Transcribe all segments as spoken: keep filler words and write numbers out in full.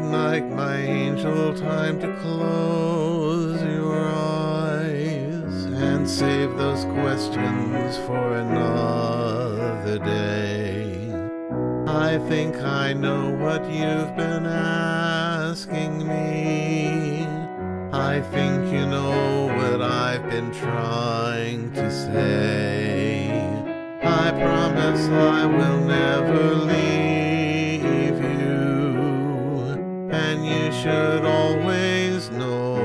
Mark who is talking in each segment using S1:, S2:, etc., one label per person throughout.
S1: night, my angel, time to close your eyes and save those questions for another day. I think I know what you've been asking me. I think you know what I've been trying to say. I promise I will never leave you, and you should always know,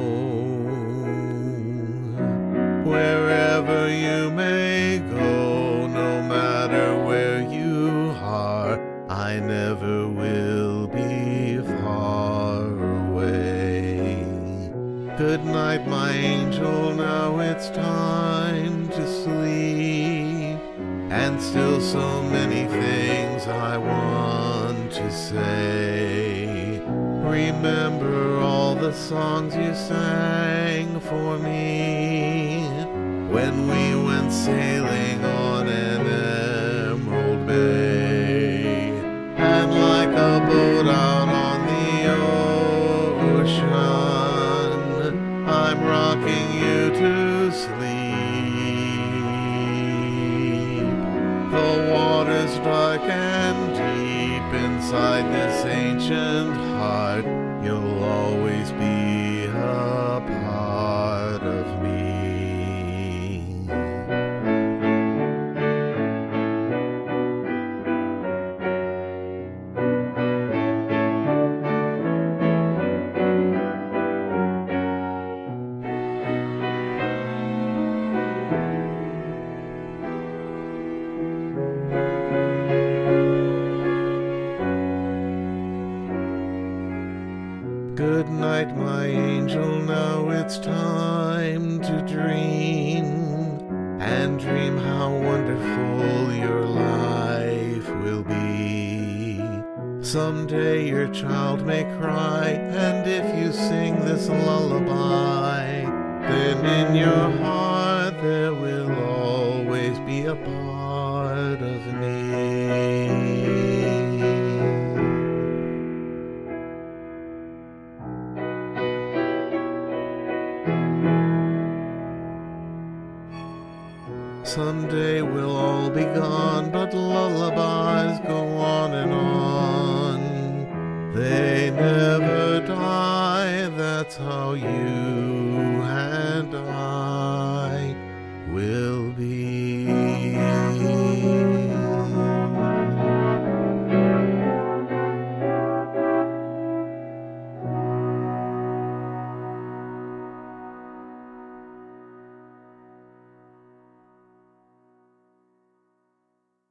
S1: wherever you may go, no matter where you are, I never will be far away. Good night, my angel, now it's time to sleep, and still so many things I want to say. Remember all the songs you sang for me when we went sailing on an emerald bay, and like a boat out on the ocean, I'm rocking you to sleep. The water's dark and deep inside this ancient heart. You'll always be a part of me. Good night, my angel, now it's time to dream, and dream how wonderful your life will be. Someday your child may cry, and if you sing this lullaby, then in your heart there will always be a part of me. Someday we'll all be gone, but lullabies go on and on. They never die, that's how you and I will be.